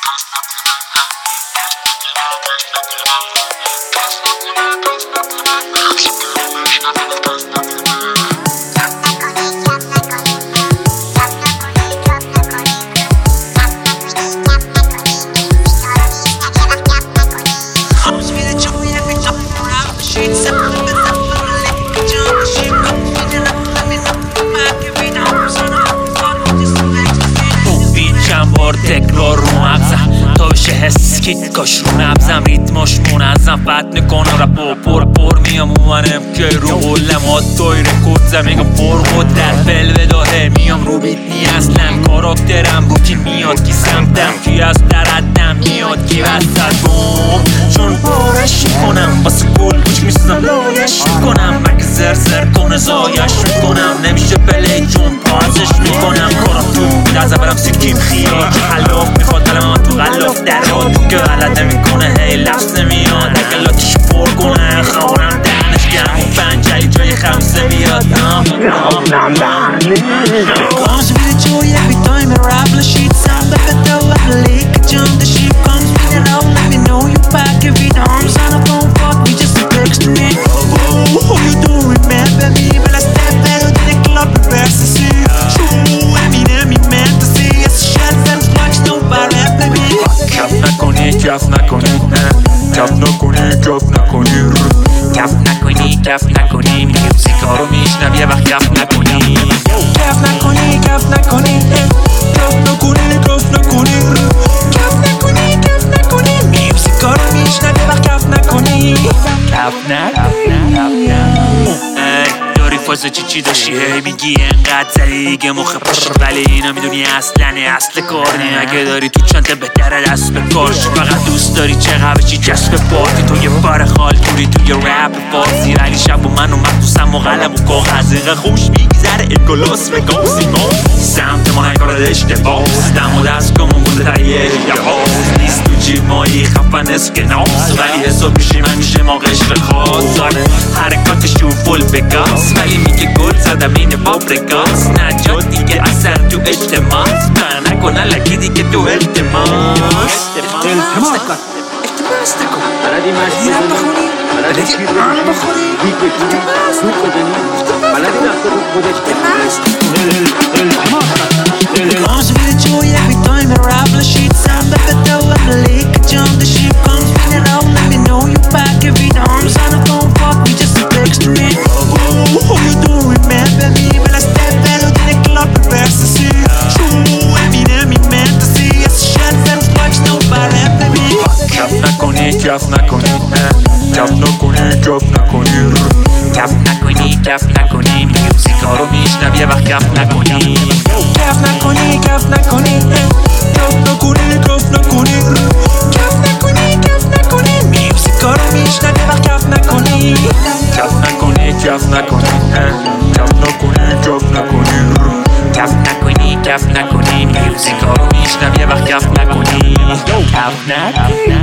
تکرار رو مغزم تا بشه حس کیت کاش رو نبزم ریتماش منظم فت میکنم رپ پر میام اومنم که رو قلمات توی رکورد زمین پر خود در فل داره میام رو بیت نی اصلا کاراکترم رو کی میاد کی سمتم کی از در حدم میاد کی وسط بوم چون پارش میکنم واسه گل کچ میستم لایش میکنم مگه زر کنه زایش میکنم نمیشه پلی چون پارزش میکنم کارم تو در زبرم سکیم خیال که خلاف میخواد قلمم تو غلاف در راد که غلط نمیکنه هی لفظ نمیاد اگلاتش پر کنه خورم دهنش گرم و پنجلی جای خمسه بیاد Comes with the joy every time I rap the shit sound like a dough at the lake I jump the ship comes with it out let me know you back every time son of don't fuck me just a text to me Oh you don't remember me but I step out in the club and press the sea True Eminem meant to say yes shit feels like nobody baby کف نکنی کف نکنی کف نکنی کف نکنی کف نکنی کف نکنی موسیقا رو میشنوی یه وقت کف نکنی کف نکنی کف نکنی کف نکنی کف نکنی کف نکنی کف نکنی موسیقا رو میشنوی وقت کف نکنی کف نکنی داری فاز چی داشتی هی میگی انقدر زدی دیگه مخ پش ولی اینا میدونی اصل کار نی اگه داری تو چنته بهتره دست به کارش فقط دوست داری چقدر چی جسب پارتی تو یه بار خال توری تو یه رپ فارسی ولی شب و من و مخصوصم و قلم و کاغذیقه خوش میگذره اگلاس و گوزیما سمت ما نکارد اشتباس دم و دست کمون بوده در یه هاست نیست تو جیب مایی خفن اسکناس ولی حساب میشیم همیشه ما قشر خواست حرکاتش تو فول بگاس ولی میگه گل زدم این پاپریکاس نجات دیگه اثر تو اجتماس من نکنه لکی دیگه تو التماس التماس نکن بلدی مشتی دیرم بخونی بلدی شیر بخوری دیگ بکنی سوق بزنی بلدی دست رو خودش Comes with the joy every time I rap the shit sound like a dough at the lake I jump the ship comes with it out let me know you back every time son of don't fuck me just a text to me Oh you don't remember me but I step out in the club and press the sea True Eminem meant to say yes shit feels like nobody baby کف نکنی کف نکنی کف نکنی کف نکنی کف نکنی کف نکنی موسیقا رو میشنوی یه وقت کف نکنی کف نکنی کف نکنی کف نکنی کف نکنی کف نکنی کف نکنی موسیقا رو میشنوی وقت کف نکنی کف نکنی کف نکنی کف نکنی کف نکنی کف نکنی کف نکنی موسیقا رو میشنوی یه وقت کف نکنی کف نکنی